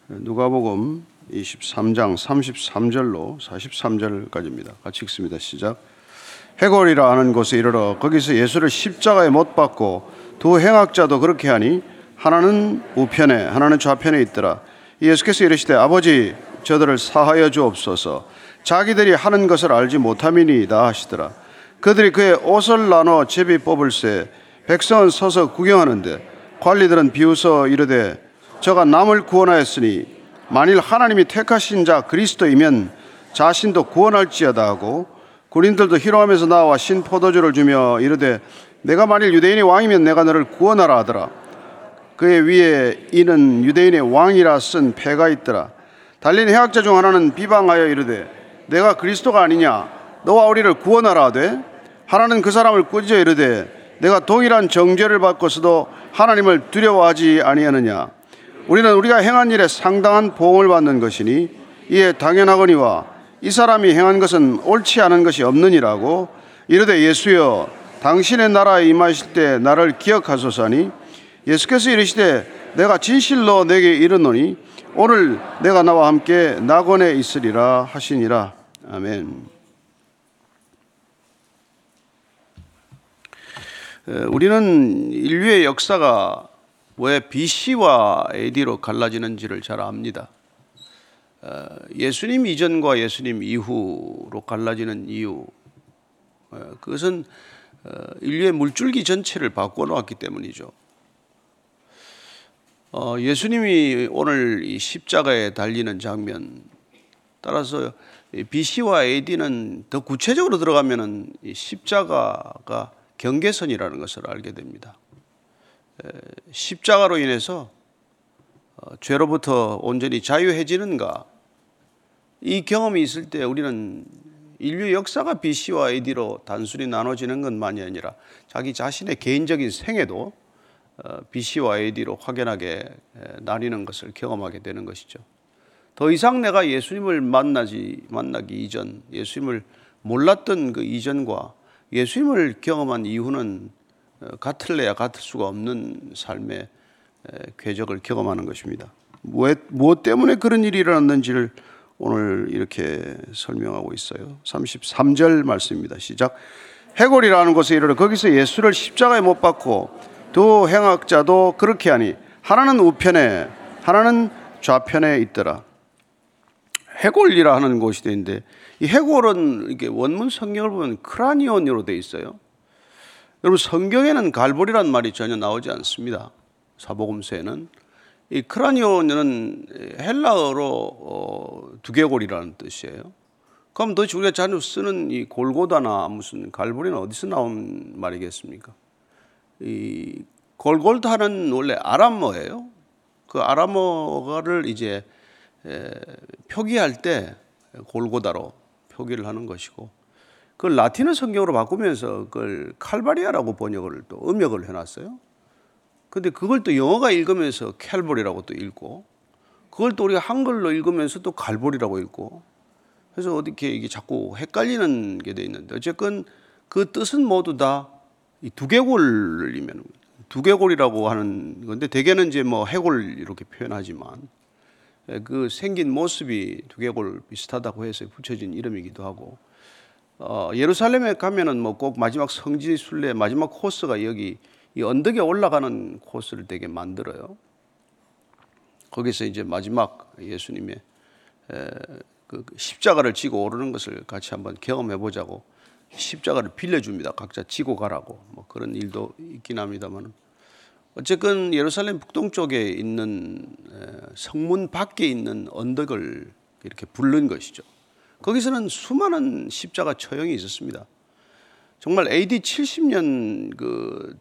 누가복음 23장 33절로 43절까지입니다. 같이 읽습니다. 시작. 해골이라 하는 곳에 이르러 거기서 예수를 십자가에 못 박고 두 행악자도 그렇게 하니 하나는 우편에 하나는 좌편에 있더라. 예수께서 이르시되 아버지 저들을 사하여 주옵소서 자기들이 하는 것을 알지 못함이니이다 하시더라. 그들이 그의 옷을 나눠 제비 뽑을새 백성은 서서 구경하는데 관리들은 비웃어 이르되 저가 남을 구원하였으니 만일 하나님이 택하신 자 그리스도이면 자신도 구원할지어다 하고 군인들도 희롱하면서 나와 신 포도주를 주며 이르되 내가 만일 유대인의 왕이면 내가 너를 구원하라 하더라. 그의 위에 이는 유대인의 왕이라 쓴 패가 있더라. 달린 해학자 중 하나는 비방하여 이르되 내가 그리스도가 아니냐 너와 우리를 구원하라 하되 하나는 그 사람을 꾸짖어 이르되 내가 동일한 정죄를 받고서도 하나님을 두려워하지 아니하느냐. 우리는 우리가 행한 일에 상당한 보응을 받는 것이니 이에 당연하거니와 이 사람이 행한 것은 옳지 않은 것이 없느니라고 이르되 예수여 당신의 나라에 임하실 때 나를 기억하소서니 예수께서 이르시되 내가 진실로 내게 이르노니 오늘 내가 나와 함께 낙원에 있으리라 하시니라. 아멘. 우리는 인류의 역사가 왜 BC와 AD로 갈라지는지를 잘 압니다. 예수님 이전과 예수님 이후로 갈라지는 이유, 그것은 인류의 물줄기 전체를 바꿔놓았기 때문이죠. 예수님이 오늘 이 십자가에 달리는 장면, 따라서 BC와 AD는 더 구체적으로 들어가면은 이 십자가가 경계선이라는 것을 알게 됩니다. 십자가로 인해서 죄로부터 온전히 자유해지는가, 이 경험이 있을 때 우리는 인류 역사가 BC와 AD로 단순히 나눠지는 것만이 아니라 자기 자신의 개인적인 생애도 BC와 AD로 확연하게 나뉘는 것을 경험하게 되는 것이죠. 더 이상 내가 예수님을 만나기 이전, 예수님을 몰랐던 그 이전과 예수님을 경험한 이후는 같을래야 같을 수가 없는 삶의 궤적을 경험하는 것입니다. 무엇 때문에 그런 일이 일어났는지를 오늘 이렇게 설명하고 있어요. 33절 말씀입니다. 시작. 해골이라는 곳에 이르러 거기서 예수를 십자가에 못 박고 두 행악자도 그렇게 하니 하나는 우편에 하나는 좌편에 있더라. 해골이라 하는 곳이 되는데 이 해골은 이렇게 원문 성경을 보면 크라니온으로 되어 있어요. 여러분 성경에는 갈보리란 말이 전혀 나오지 않습니다. 사복음서에는 이 크라니온은 헬라어로 두개골이라는 뜻이에요. 그럼 도대체 우리가 자주 쓰는 이 골고다나 무슨 갈보리는 어디서 나온 말이겠습니까? 이 골골다는 원래 아람어예요. 그 아람어를 이제 표기할 때 골고다로 표기를 하는 것이고, 그걸 라틴어 성경으로 바꾸면서 그걸 칼바리아라고 번역을 또 음역을 해놨어요. 근데 그걸 또 영어가 읽으면서 캘보리라고 또 읽고, 그걸 또 우리가 한글로 읽으면서 또 갈보리라고 읽고, 그래서 어떻게 이게 자꾸 헷갈리는 게 돼 있는데, 어쨌건 그 뜻은 모두 다 이 두개골을 의미하는 거예요. 두개골이라고 하는 건데, 대개는 이제 뭐 해골 이렇게 표현하지만, 그 생긴 모습이 두개골 비슷하다고 해서 붙여진 이름이기도 하고, 예루살렘에 가면은 뭐 꼭 마지막 성지 순례 마지막 코스가 여기 이 언덕에 올라가는 코스를 되게 만들어요. 거기서 이제 마지막 예수님의 그 십자가를 지고 오르는 것을 같이 한번 경험해 보자고 십자가를 빌려줍니다. 각자 지고 가라고. 뭐 그런 일도 있긴 합니다만, 어쨌든 예루살렘 북동쪽에 있는 성문 밖에 있는 언덕을 이렇게 부른 것이죠. 거기서는 수많은 십자가 처형이 있었습니다. 정말 AD 70년 그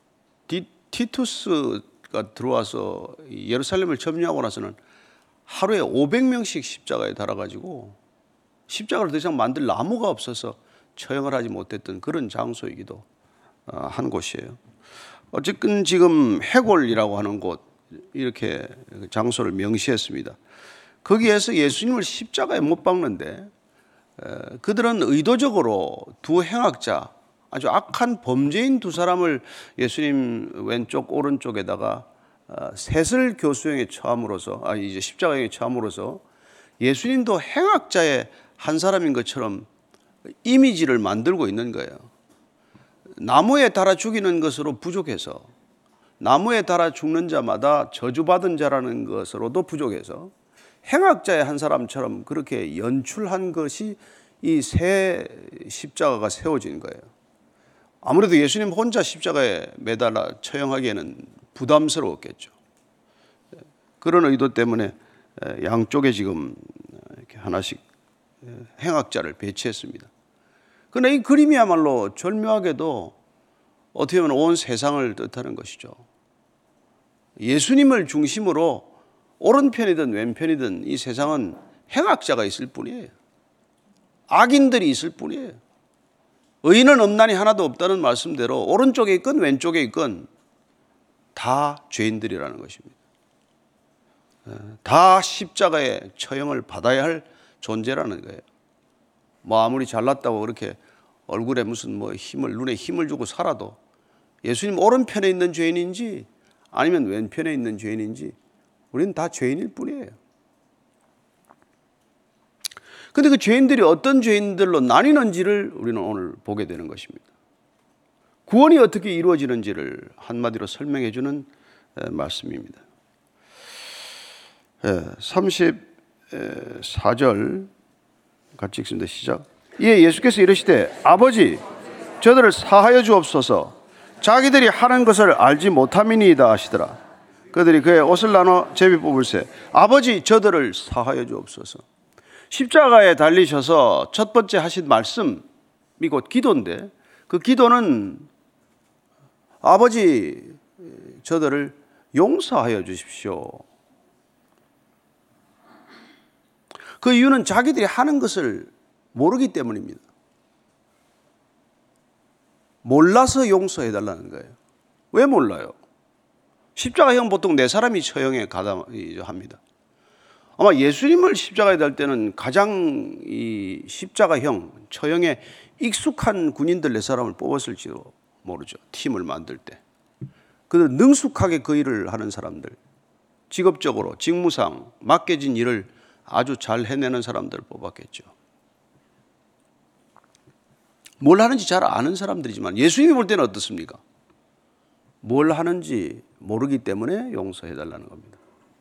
티투스가 들어와서 예루살렘을 점령하고 나서는 하루에 500명씩 십자가에 달아가지고 십자가를 더 이상 만들 나무가 없어서 처형을 하지 못했던 그런 장소이기도 한 곳이에요. 어쨌든 지금 해골이라고 하는 곳, 이렇게 장소를 명시했습니다. 거기에서 예수님을 십자가에 못 박는데 그들은 의도적으로 두 행악자, 아주 악한 범죄인 두 사람을 예수님 왼쪽 오른쪽에다가 셋을 교수형에 처함으로써 이제 십자가형에 처함으로써 예수님도 행악자의 한 사람인 것처럼 이미지를 만들고 있는 거예요. 나무에 달아 죽이는 것으로 부족해서, 나무에 달아 죽는 자마다 저주받은 자라는 것으로도 부족해서 행악자의 한 사람처럼 그렇게 연출한 것이 이 새 십자가가 세워진 거예요. 아무래도 예수님 혼자 십자가에 매달아 처형하기에는 부담스러웠겠죠. 그런 의도 때문에 양쪽에 지금 이렇게 하나씩 행악자를 배치했습니다. 그런데 이 그림이야말로 절묘하게도 어떻게 보면 온 세상을 뜻하는 것이죠. 예수님을 중심으로 오른편이든 왼편이든 이 세상은 행악자가 있을 뿐이에요. 악인들이 있을 뿐이에요. 의인은 없나니 하나도 없다는 말씀대로 오른쪽에 있건 왼쪽에 있건 다 죄인들이라는 것입니다. 다 십자가의 처형을 받아야 할 존재라는 거예요. 뭐 아무리 잘났다고 그렇게 얼굴에 무슨 뭐 눈에 힘을 주고 살아도 예수님 오른편에 있는 죄인인지 아니면 왼편에 있는 죄인인지 우리는 다 죄인일 뿐이에요. 그런데 그 죄인들이 어떤 죄인들로 나뉘는지를 우리는 오늘 보게 되는 것입니다. 구원이 어떻게 이루어지는지를 한마디로 설명해 주는 말씀입니다. 34절 같이 읽습니다. 시작. 이에 예수께서 이르시되 아버지 저들을 사하여 주옵소서 자기들이 하는 것을 알지 못함이니이다 하시더라. 그들이 그의 옷을 나눠 제비 뽑을세 아버지 저들을 사하여 주옵소서. 십자가에 달리셔서 첫 번째 하신 말씀이 곧 기도인데 그 기도는 아버지 저들을 용서하여 주십시오. 그 이유는 자기들이 하는 것을 모르기 때문입니다. 몰라서 용서해달라는 거예요. 왜 몰라요? 십자가형 보통 네 사람이 처형에 가담합니다. 아마 예수님을 십자가에 달 때는 가장 이 십자가형 처형에 익숙한 군인들 네 사람을 뽑았을지도 모르죠. 팀을 만들 때. 그들 능숙하게 그 일을 하는 사람들, 직업적으로 직무상 맡겨진 일을 아주 잘 해내는 사람들을 뽑았겠죠. 뭘 하는지 잘 아는 사람들이지만 예수님이 볼 때는 어떻습니까? 뭘 하는지 모르기 때문에 용서해달라는 겁니다.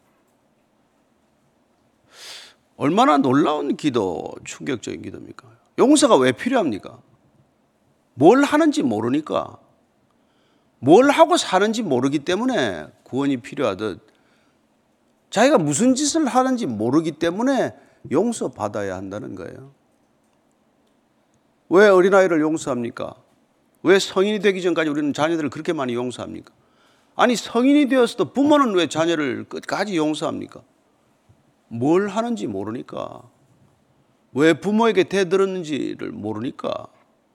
얼마나 놀라운 기도, 충격적인 기도입니까? 용서가 왜 필요합니까? 뭘 하는지 모르니까, 뭘 하고 사는지 모르기 때문에 구원이 필요하듯 자기가 무슨 짓을 하는지 모르기 때문에 용서받아야 한다는 거예요. 왜 어린아이를 용서합니까? 왜 성인이 되기 전까지 우리는 자녀들을 그렇게 많이 용서합니까? 아니 성인이 되었어도 부모는 왜 자녀를 끝까지 용서합니까? 뭘 하는지 모르니까. 왜 부모에게 대들었는지를 모르니까.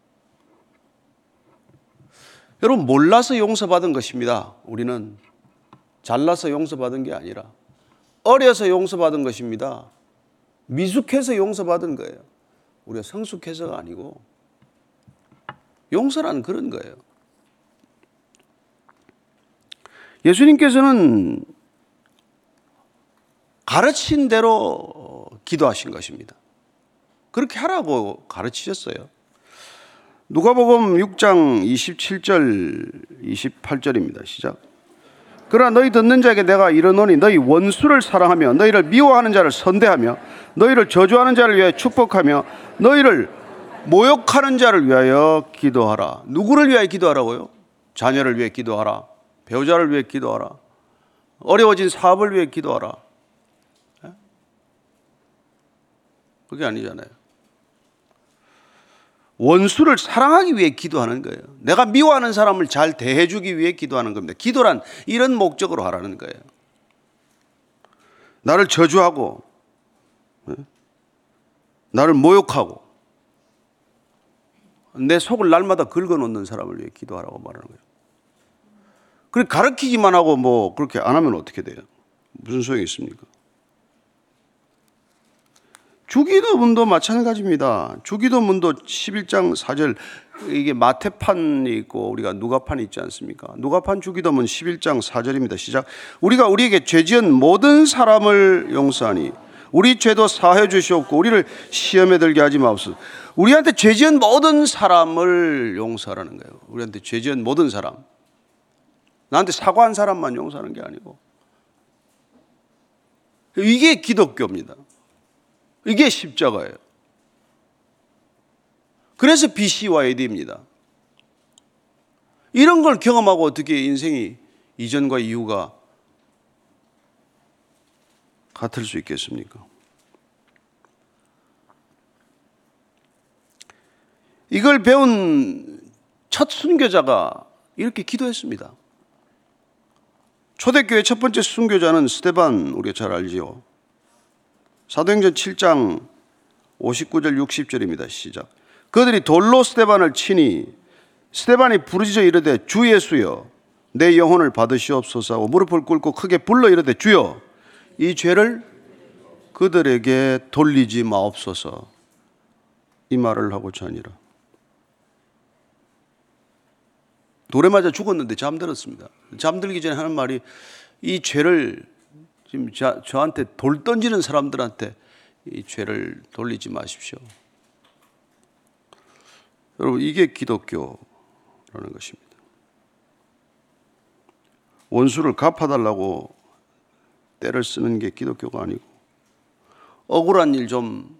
여러분 몰라서 용서받은 것입니다. 우리는 잘나서 용서받은 게 아니라 어려서 용서받은 것입니다. 미숙해서 용서받은 거예요. 우리가 성숙해서가 아니고 용서란 그런 거예요. 예수님께서는 가르친 대로 기도하신 것입니다. 그렇게 하라고 가르치셨어요. 누가복음 6장 27절 28절입니다. 시작. 그러나 너희 듣는 자에게 내가 이르노니 너희 원수를 사랑하며 너희를 미워하는 자를 선대하며 너희를 저주하는 자를 위하여 축복하며 너희를 모욕하는 자를 위하여 기도하라. 누구를 위하여 기도하라고요? 자녀를 위해 기도하라. 배우자를 위해 기도하라. 어려워진 사업을 위해 기도하라. 그게 아니잖아요. 원수를 사랑하기 위해 기도하는 거예요. 내가 미워하는 사람을 잘 대해주기 위해 기도하는 겁니다. 기도란 이런 목적으로 하라는 거예요. 나를 저주하고 나를 모욕하고 내 속을 날마다 긁어놓는 사람을 위해 기도하라고 말하는 거예요. 그렇게 가르치기만 하고 뭐 그렇게 안 하면 어떻게 돼요? 무슨 소용이 있습니까? 주기도문도 마찬가지입니다. 주기도문도 11장 4절, 이게 마태판이 있고 우리가 누가판이 있지 않습니까? 누가판 주기도문 11장 4절입니다. 시작. 우리가 우리에게 죄지은 모든 사람을 용서하니 우리 죄도 사하여 주시옵고 우리를 시험에 들게 하지 마옵소서. 우리한테 죄지은 모든 사람을 용서하라는 거예요. 우리한테 죄지은 모든 사람. 나한테 사과한 사람만 용서하는 게 아니고. 이게 기독교입니다. 이게 십자가예요. 그래서 BC와 AD입니다. 이런 걸 경험하고 어떻게 인생이 이전과 이후가 같을 수 있겠습니까? 이걸 배운 첫 순교자가 이렇게 기도했습니다. 초대교회 첫 번째 순교자는 스데반, 우리가 잘 알지요. 사도행전 7장 59절 60절입니다. 시작. 그들이 돌로 스데반을 치니 스데반이 부르짖어 이르되 주 예수여 내 영혼을 받으시옵소서 하고 무릎을 꿇고 크게 불러 이르되 주여 이 죄를 그들에게 돌리지 마옵소서, 이 말을 하고자 하니라. 돌에 맞아 죽었는데 잠들었습니다. 잠들기 전에 하는 말이, 이 죄를 지금 저한테 돌 던지는 사람들한테 이 죄를 돌리지 마십시오. 여러분, 이게 기독교라는 것입니다. 원수를 갚아달라고 때를 쓰는 게 기독교가 아니고, 억울한 일 좀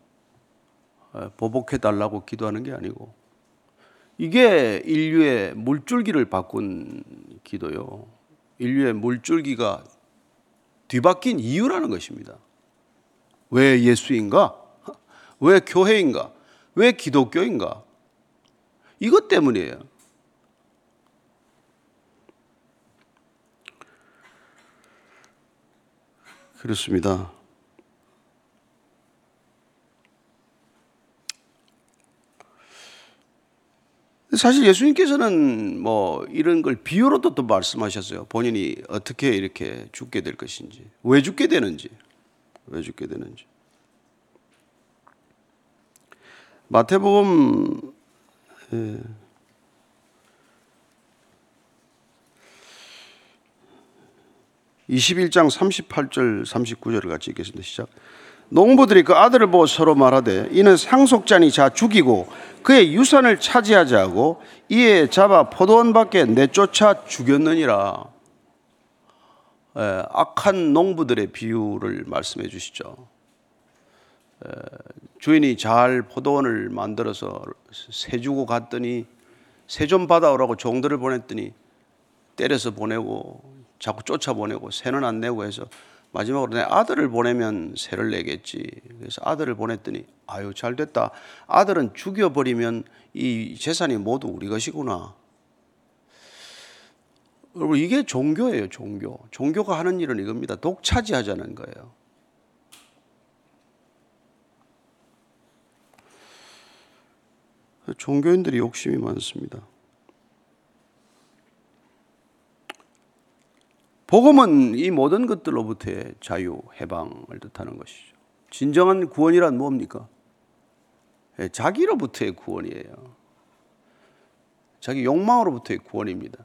보복해달라고 기도하는 게 아니고, 이게 인류의 물줄기를 바꾼 기도요. 인류의 물줄기가 뒤바뀐 이유라는 것입니다. 왜 예수인가? 왜 교회인가? 왜 기독교인가? 이것 때문이에요. 그렇습니다. 사실 예수님께서는 뭐 이런 걸 비유로도 또 말씀하셨어요. 본인이 어떻게 이렇게 죽게 될 것인지, 왜 죽게 되는지, 왜 죽게 되는지. 마태복음 21장 38절 39절을 같이 읽겠습니다. 시작. 농부들이 그 아들을 보고 서로 말하되 이는 상속자니 자 죽이고 그의 유산을 차지하자 하고 이에 잡아 포도원 밖에 내쫓아 죽였느니라. 악한 농부들의 비유를 말씀해 주시죠. 주인이 잘 포도원을 만들어서 새 주고 갔더니 새 좀 받아오라고 종들을 보냈더니 때려서 보내고 자꾸 쫓아보내고 새는 안 내고 해서 마지막으로 내 아들을 보내면 새를 내겠지. 그래서 아들을 보냈더니 아유 잘 됐다. 아들은 죽여버리면 이 재산이 모두 우리 것이구나. 여러분, 이게 종교예요. 종교. 종교가 하는 일은 이겁니다. 독차지하자는 거예요. 종교인들이 욕심이 많습니다. 복음은 이 모든 것들로부터의 자유, 해방을 뜻하는 것이죠. 진정한 구원이란 뭡니까? 자기로부터의 구원이에요. 자기 욕망으로부터의 구원입니다.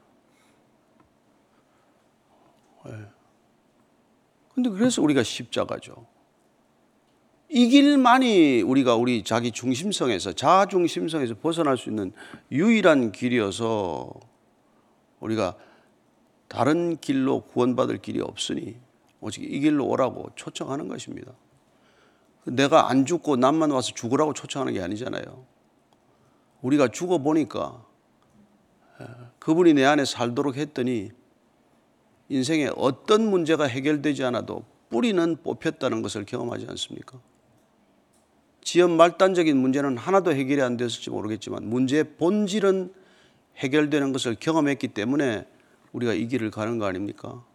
그런데 그래서 우리가 십자가죠. 이 길만이 우리가 우리 자기 중심성에서, 자아 중심성에서 벗어날 수 있는 유일한 길이어서 우리가 다른 길로 구원받을 길이 없으니 오직 이 길로 오라고 초청하는 것입니다. 내가 안 죽고 남만 와서 죽으라고 초청하는 게 아니잖아요. 우리가 죽어보니까 그분이 내 안에 살도록 했더니 인생에 어떤 문제가 해결되지 않아도 뿌리는 뽑혔다는 것을 경험하지 않습니까? 지연 말단적인 문제는 하나도 해결이 안 됐을지 모르겠지만 문제의 본질은 해결되는 것을 경험했기 때문에 우리가 이 길을 가는 거 아닙니까?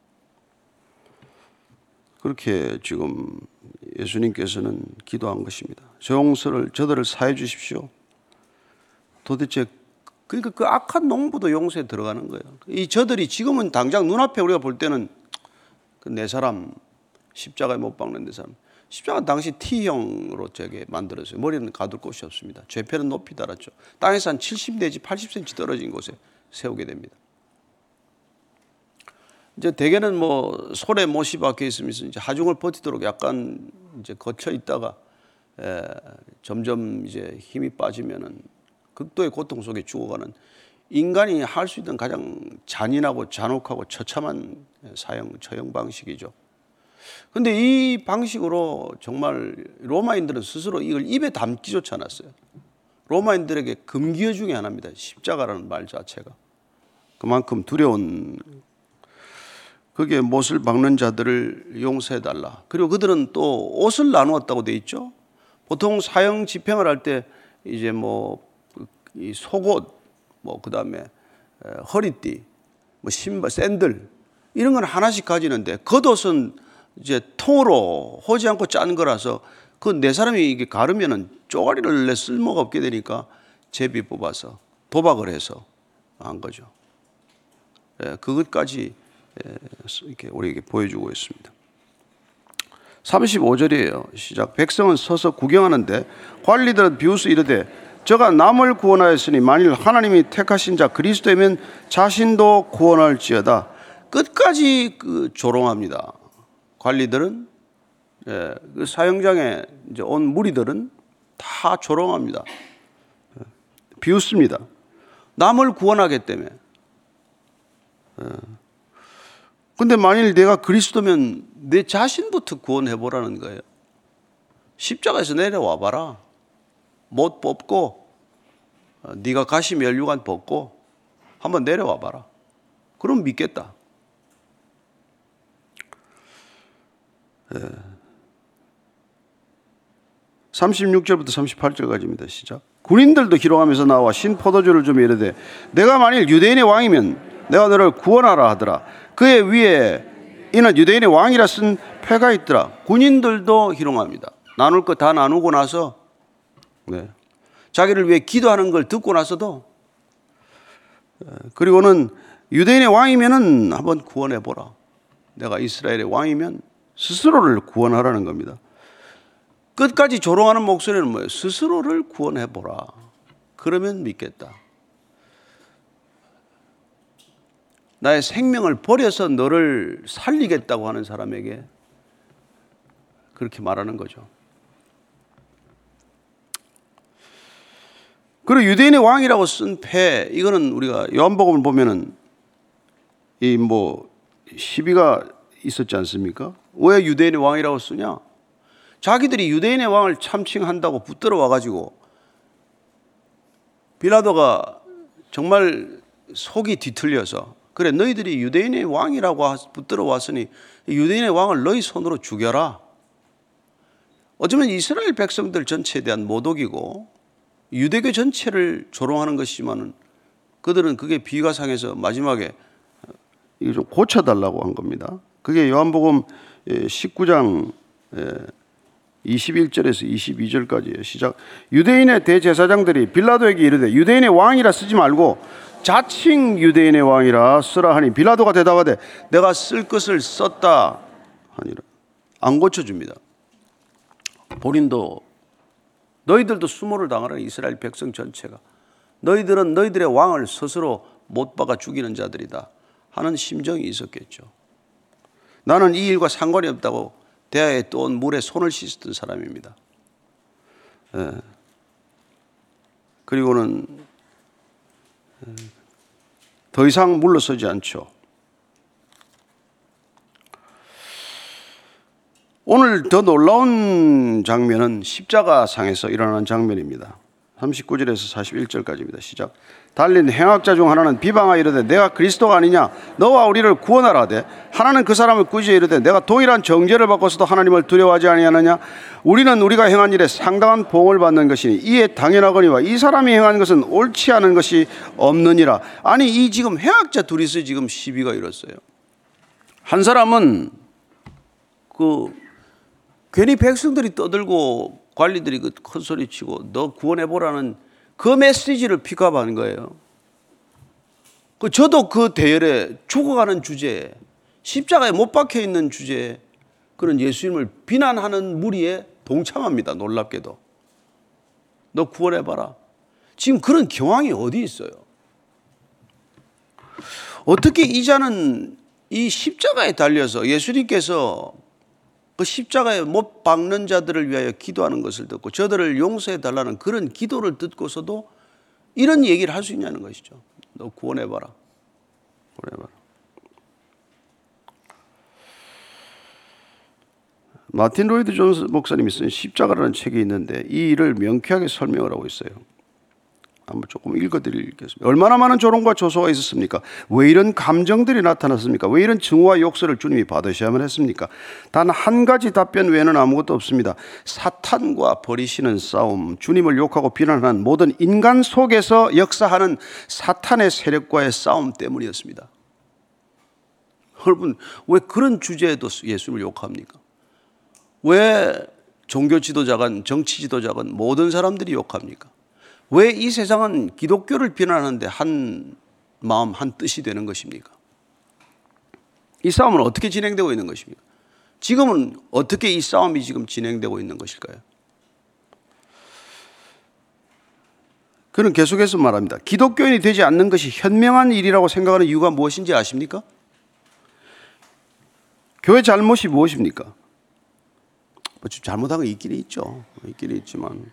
그렇게 지금 예수님께서는 기도한 것입니다. 저들을 사해 주십시오. 도대체 그러니까 그 악한 농부도 용서에 들어가는 거예요. 이 저들이 지금은 당장 눈앞에 우리가 볼 때는 그 네 사람, 십자가에 못 박는 네 사람, 십자가 당시 T형으로 저게 만들었어요. 머리는 가둘 곳이 없습니다. 죄패는 높이 달았죠. 땅에서 한 70 내지 80cm 떨어진 곳에 세우게 됩니다. 이제 대개는 뭐 솔에 못이 박혀 있으면서 이제 하중을 버티도록 약간 이제 거쳐 있다가 점점 이제 힘이 빠지면은 극도의 고통 속에 죽어가는 인간이 할 수 있는 가장 잔인하고 잔혹하고 처참한 처형 방식이죠. 근데 이 방식으로 정말 로마인들은 스스로 이걸 입에 담기조차 않았어요. 로마인들에게 금기어 중에 하나입니다. 십자가라는 말 자체가. 그만큼 두려운, 거기에 못을 박는 자들을 용서해달라. 그리고 그들은 또 옷을 나누었다고 돼 있죠. 보통 사형 집행을 할 때 이제 뭐 이 속옷, 뭐 그다음에 허리띠, 뭐 신발, 샌들 이런 건 하나씩 가지는데 겉옷은 이제 통으로 호지 않고 짠 거라서 그 네 사람이 이게 가르면은 쪼가리를 내 쓸모가 없게 되니까 제비 뽑아서 도박을 해서 한 거죠. 그것까지 이렇게 우리에게 보여주고 있습니다. 35절이에요. 시작. 백성은 서서 구경하는데 관리들은 비웃어 이르되 저가 남을 구원하였으니 만일 하나님이 택하신 자 그리스도이면 자신도 구원할지어다. 끝까지 조롱합니다. 관리들은 그 사형장에 이제 온 무리들은 다 조롱합니다. 비웃습니다. 남을 구원하기 때문에. 근데 만일 내가 그리스도면 내 자신부터 구원해보라는 거예요. 십자가에서 내려와 봐라. 못 뽑고 네가 가시 멸류관 벗고 한번 내려와 봐라. 그럼 믿겠다. 36절부터 38절까지입니다. 시작. 군인들도 희롱하면서 나와 신 포도주를 좀 이르되 내가 만일 유대인의 왕이면 내가 너를 구원하라 하더라. 그의 위에 이는 유대인의 왕이라 쓴 패가 있더라. 군인들도 희롱합니다. 나눌 거 다 나누고 나서 자기를 위해 기도하는 걸 듣고 나서도 그리고는 유대인의 왕이면은 한번 구원해 보라. 내가 이스라엘의 왕이면 스스로를 구원하라는 겁니다. 끝까지 조롱하는 목소리는 뭐예요? 스스로를 구원해 보라. 그러면 믿겠다. 나의 생명을 버려서 너를 살리겠다고 하는 사람에게 그렇게 말하는 거죠. 그리고 유대인의 왕이라고 쓴 패, 이거는 우리가 요한복음을 보면은 이 뭐 시비가 있었지 않습니까? 왜 유대인의 왕이라고 쓰냐? 자기들이 유대인의 왕을 참칭한다고 붙들어 와가지고 빌라도가 정말 속이 뒤틀려서 그래 너희들이 유대인의 왕이라고 붙들어 왔으니 유대인의 왕을 너희 손으로 죽여라. 어쩌면 이스라엘 백성들 전체에 대한 모독이고 유대교 전체를 조롱하는 것이지만은 그들은 그게 비가상해서 마지막에 이거 좀 고쳐달라고 한 겁니다. 그게 요한복음 19장 21절에서 22절까지예요. 시작. 유대인의 대제사장들이 빌라도에게 이르되 유대인의 왕이라 쓰지 말고 자칭 유대인의 왕이라 쓰라 하니 빌라도가 대답하되 내가 쓸 것을 썼다 하니라. 안 고쳐줍니다. 본인도 너희들도 수모를 당하는 이스라엘 백성 전체가 너희들은 너희들의 왕을 스스로 못 박아 죽이는 자들이다 하는 심정이 있었겠죠. 나는 이 일과 상관이 없다고 대야에 떠온 물에 손을 씻었던 사람입니다. 그리고는 더 이상 물러서지 않죠. 오늘 더 놀라운 장면은 십자가상에서 일어나는 장면입니다. 39절에서 41절까지입니다. 시작. 달린 행악자 중 하나는 비방하여 이르되 내가 그리스도가 아니냐 너와 우리를 구원하라 하되 하나는 그 사람을 꾸짖어 이르되 내가 동일한 정죄를 받고서도 하나님을 두려워하지 아니하느냐 우리는 우리가 행한 일에 상당한 보응을 받는 것이니 이에 당연하거니와 이 사람이 행한 것은 옳지 않은 것이 없느니라. 아니 이 지금 행악자 둘이서 지금 시비가 일었어요. 한 사람은 괜히 백성들이 떠들고 관리들이 큰 소리 치고 너 구원해보라는 그 메시지를 픽업한 거예요. 저도 그 대열에 죽어가는 주제에 십자가에 못 박혀 있는 주제에 그런 예수님을 비난하는 무리에 동참합니다. 놀랍게도. 너 구원해봐라. 지금 그런 경황이 어디 있어요? 어떻게 이 자는 이 십자가에 달려서 예수님께서 그 십자가에 못 박는 자들을 위하여 기도하는 것을 듣고 저들을 용서해 달라는 그런 기도를 듣고서도 이런 얘기를 할 수 있냐는 것이죠. 너 구원해봐라. 구원해봐라. 마틴 로이드 존스 목사님이 쓴 십자가라는 책이 있는데 이 일을 명쾌하게 설명을 하고 있어요. 한번 조금 읽어드리겠습니다. 얼마나 많은 조롱과 조소가 있었습니까? 왜 이런 감정들이 나타났습니까? 왜 이런 증오와 욕설을 주님이 받으셔야만 했습니까? 단 한 가지 답변 외에는 아무것도 없습니다. 사탄과 벌이시는 싸움, 주님을 욕하고 비난하는 모든 인간 속에서 역사하는 사탄의 세력과의 싸움 때문이었습니다. 여러분, 왜 그런 주제에도 예수님을 욕합니까? 왜 종교 지도자건 정치 지도자건 모든 사람들이 욕합니까? 왜 이 세상은 기독교를 비난하는데 한 마음 한 뜻이 되는 것입니까? 이 싸움은 어떻게 진행되고 있는 것입니까? 지금은 어떻게 이 싸움이 지금 진행되고 있는 것일까요? 그는 계속해서 말합니다. 기독교인이 되지 않는 것이 현명한 일이라고 생각하는 이유가 무엇인지 아십니까? 교회 잘못이 무엇입니까? 잘못한 거 있긴 있죠. 있긴 있지만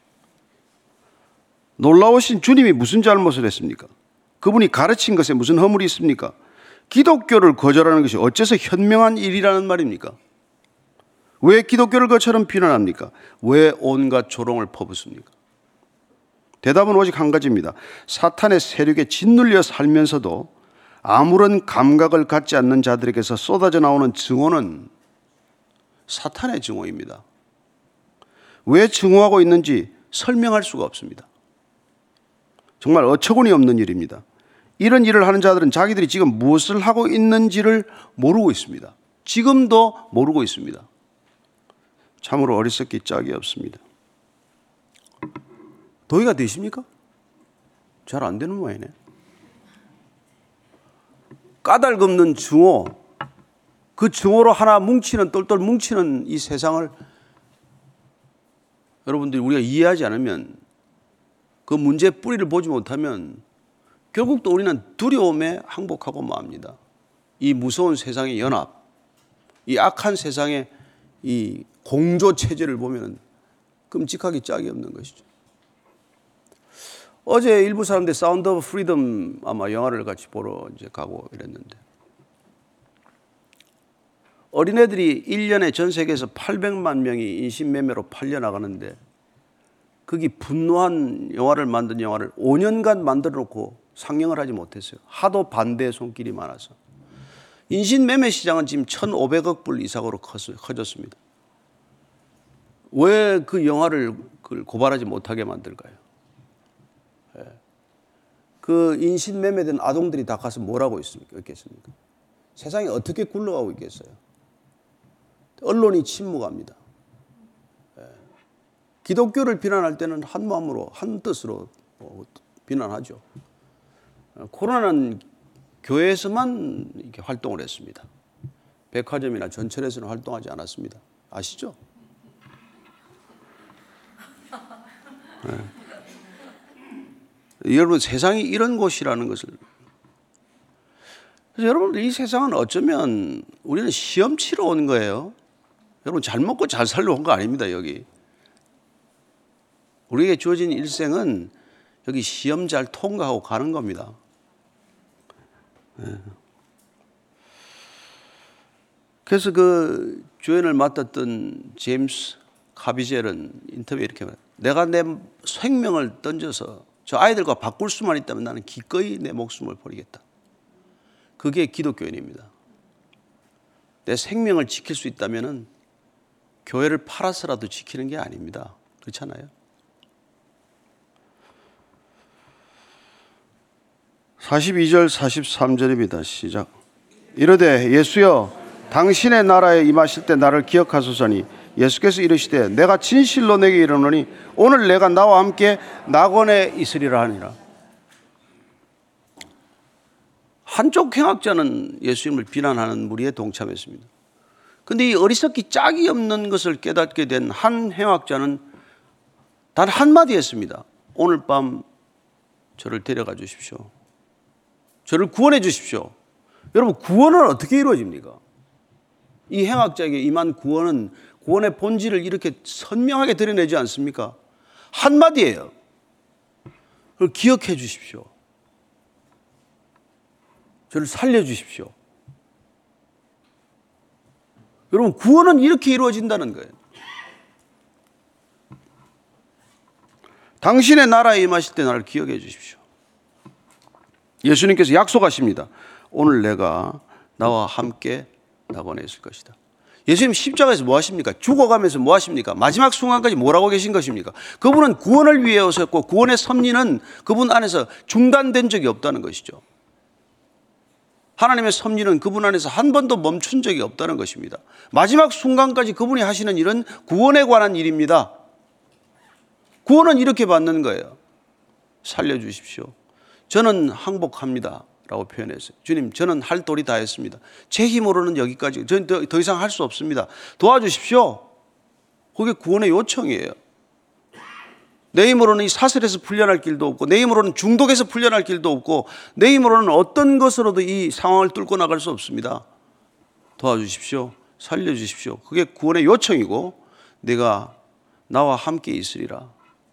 놀라우신 주님이 무슨 잘못을 했습니까? 그분이 가르친 것에 무슨 허물이 있습니까? 기독교를 거절하는 것이 어째서 현명한 일이라는 말입니까? 왜 기독교를 그처럼 비난합니까? 왜 온갖 조롱을 퍼붓습니까? 대답은 오직 한 가지입니다. 사탄의 세력에 짓눌려 살면서도 아무런 감각을 갖지 않는 자들에게서 쏟아져 나오는 증오는 사탄의 증오입니다. 왜 증오하고 있는지 설명할 수가 없습니다. 정말 어처구니 없는 일입니다. 이런 일을 하는 자들은 자기들이 지금 무엇을 하고 있는지를 모르고 있습니다. 지금도 모르고 있습니다. 참으로 어리석기 짝이 없습니다. 동의가 되십니까? 잘 안 되는 모양이네. 까닭없는 증오, 그 증오로 하나 뭉치는 똘똘 뭉치는 이 세상을 여러분들이 우리가 이해하지 않으면 그 문제의 뿌리를 보지 못하면 결국 또 우리는 두려움에 항복하고 맙니다. 이 무서운 세상의 연합, 이 악한 세상의 이 공조 체제를 보면 끔찍하기 짝이 없는 것이죠. 어제 일부 사람들 사운드 오브 프리덤 아마 영화를 같이 보러 이제 가고 이랬는데 어린애들이 1년에 전 세계에서 800만 명이 인신매매로 팔려나가는데 거기 분노한 영화를 만든 영화를 5년간 만들어 놓고 상영을 하지 못했어요. 하도 반대의 손길이 많아서. 인신매매 시장은 지금 1,500억 불 이상으로 커졌습니다. 왜 그 영화를 고발하지 못하게 만들까요? 그 인신매매된 아동들이 다 가서 뭘 하고 있겠습니까? 세상이 어떻게 굴러가고 있겠어요? 언론이 침묵합니다. 기독교를 비난할 때는 한 마음으로 한 뜻으로 비난하죠. 코로나는 교회에서만 이렇게 활동을 했습니다. 백화점이나 전철에서는 활동하지 않았습니다. 아시죠? 네. 여러분 세상이 이런 곳이라는 것을 그래서 여러분들 이 세상은 어쩌면 우리는 시험 치러 온 거예요. 여러분 잘 먹고 잘 살러 온 거 아닙니다. 여기 우리에게 주어진 일생은 여기 시험 잘 통과하고 가는 겁니다. 네. 그래서 그 주연을 맡았던 제임스 카비젤은 인터뷰에 이렇게 말해요. 내가 내 생명을 던져서 저 아이들과 바꿀 수만 있다면 나는 기꺼이 내 목숨을 버리겠다. 그게 기독교인입니다. 내 생명을 지킬 수 있다면 교회를 팔아서라도 지키는 게 아닙니다. 그렇잖아요. 42절 43절입니다. 시작. 이르되 예수여 당신의 나라에 임하실 때 나를 기억하소서니 예수께서 이르시되 내가 진실로 내게 이르노니 오늘 내가 나와 함께 낙원에 있으리라 하니라. 한쪽 행악자는 예수님을 비난하는 무리에 동참했습니다. 근데 이 어리석기 짝이 없는 것을 깨닫게 된 한 행악자는 단 한마디 했습니다. 오늘 밤 저를 데려가 주십시오. 저를 구원해 주십시오. 여러분, 구원은 어떻게 이루어집니까? 이 행악자에게 임한 구원은 구원의 본질을 이렇게 선명하게 드러내지 않습니까? 한마디예요. 그걸 기억해 주십시오. 저를 살려주십시오. 여러분, 구원은 이렇게 이루어진다는 거예요. 당신의 나라에 임하실 때 나를 기억해 주십시오. 예수님께서 약속하십니다. 오늘 내가 나와 함께 낙원에 있을 것이다. 예수님 십자가에서 뭐 하십니까? 죽어가면서 뭐 하십니까? 마지막 순간까지 뭐라고 계신 것입니까? 그분은 구원을 위해 오셨고 구원의 섭리는 그분 안에서 중단된 적이 없다는 것이죠. 하나님의 섭리는 그분 안에서 한 번도 멈춘 적이 없다는 것입니다. 마지막 순간까지 그분이 하시는 일은 구원에 관한 일입니다. 구원은 이렇게 받는 거예요. 살려주십시오. 저는 항복합니다 라고 표현했어요. 주님, 저는 할 도리 다 했습니다. 제 힘으로는 여기까지, 저는 더 이상 할 수 없습니다. 도와주십시오. 그게 구원의 요청이에요. 내 힘으로는 이 사슬에서 풀려날 길도 없고, 내 힘으로는 중독에서 풀려날 길도 없고, 내 힘으로는 어떤 것으로도 이 상황을 뚫고 나갈 수 없습니다. 도와주십시오. 살려주십시오. 그게 구원의 요청이고, 내가 나와 함께 있으리라.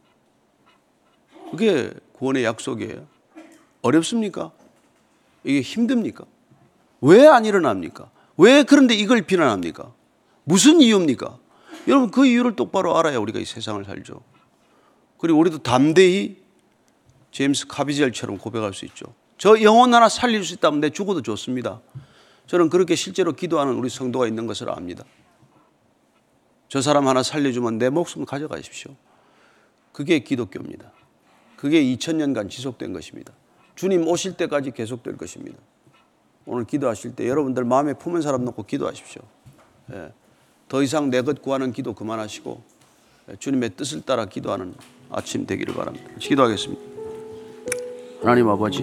그게 구원의 약속이에요. 어렵습니까? 이게 힘듭니까? 왜 안 일어납니까? 왜 그런데 이걸 비난합니까? 무슨 이유입니까? 여러분, 그 이유를 똑바로 알아야 우리가 이 세상을 살죠. 그리고 우리도 담대히 제임스 카비젤처럼 고백할 수 있죠. 저 영혼 하나 살릴 수 있다면 내 죽어도 좋습니다. 저는 그렇게 실제로 기도하는 우리 성도가 있는 것을 압니다. 저 사람 하나 살려주면 내 목숨 가져가십시오. 그게 기독교입니다. 그게 2000년간 지속된 것입니다. 주님 오실 때까지 계속될 것입니다. 오늘 기도하실 때 여러분들 마음에 품은 사람 놓고 기도하십시오. 더 이상 내 것 구하는 기도 그만하시고 주님의 뜻을 따라 기도하는 아침 되기를 바랍니다. 기도하겠습니다. 하나님 아버지,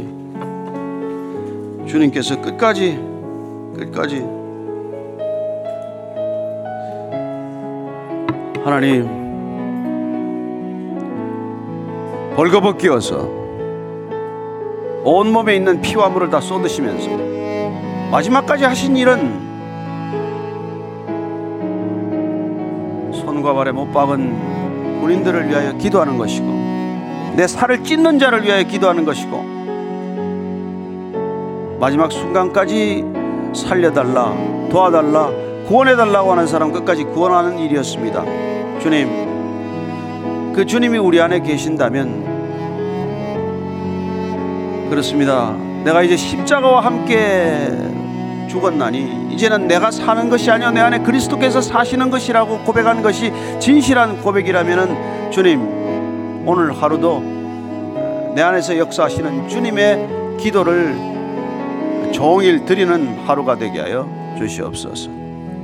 주님께서 끝까지 하나님 벌거벗 끼어서 온몸에 있는 피와 물을 다 쏟으시면서 마지막까지 하신 일은 손과 발에 못 박은 군인들을 위하여 기도하는 것이고, 내 살을 찢는 자를 위하여 기도하는 것이고, 마지막 순간까지 살려달라, 도와달라, 구원해달라고 하는 사람 끝까지 구원하는 일이었습니다. 주님, 그 주님이 우리 안에 계신다면, 그렇습니다. 내가 이제 십자가와 함께 죽었나니 이제는 내가 사는 것이 아니요 내 안에 그리스도께서 사시는 것이라고 고백하는 것이 진실한 고백이라면, 주님, 오늘 하루도 내 안에서 역사하시는 주님의 기도를 종일 드리는 하루가 되게 하여 주시옵소서.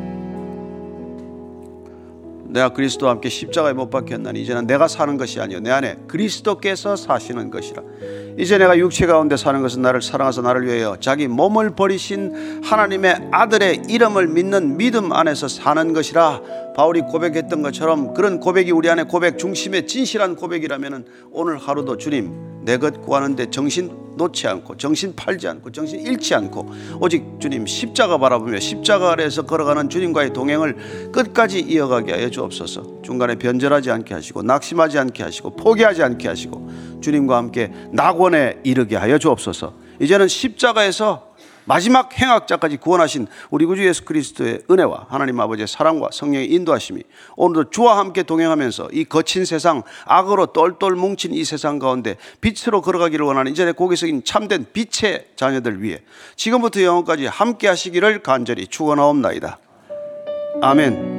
내가 그리스도와 함께 십자가에 못 박혔나니 이제는 내가 사는 것이 아니요 내 안에 그리스도께서 사시는 것이라. 이제 내가 육체 가운데 사는 것은 나를 사랑하사 나를 위하여 자기 몸을 버리신 하나님의 아들의 이름을 믿는 믿음 안에서 사는 것이라. 바울이 고백했던 것처럼 그런 고백이 우리 안에 고백 중심의 진실한 고백이라면 오늘 하루도 주님, 내 것 구하는데 정신 놓지 않고, 정신 팔지 않고, 정신 잃지 않고, 오직 주님 십자가 바라보며 십자가 아래에서 걸어가는 주님과의 동행을 끝까지 이어가게 하여 주옵소서. 중간에 변절하지 않게 하시고, 낙심하지 않게 하시고, 포기하지 않게 하시고, 주님과 함께 낙원에 이르게 하여 주옵소서. 이제는 십자가에서 마지막 행악자까지 구원하신 우리 구주 예수 그리스도의 은혜와 하나님 아버지의 사랑과 성령의 인도하심이 오늘도 주와 함께 동행하면서 이 거친 세상, 악으로 똘똘 뭉친 이 세상 가운데 빛으로 걸어가기를 원하는 이전에 고개 숙인 참된 빛의 자녀들 위해 지금부터 영원까지 함께 하시기를 간절히 축원하옵나이다. 아멘.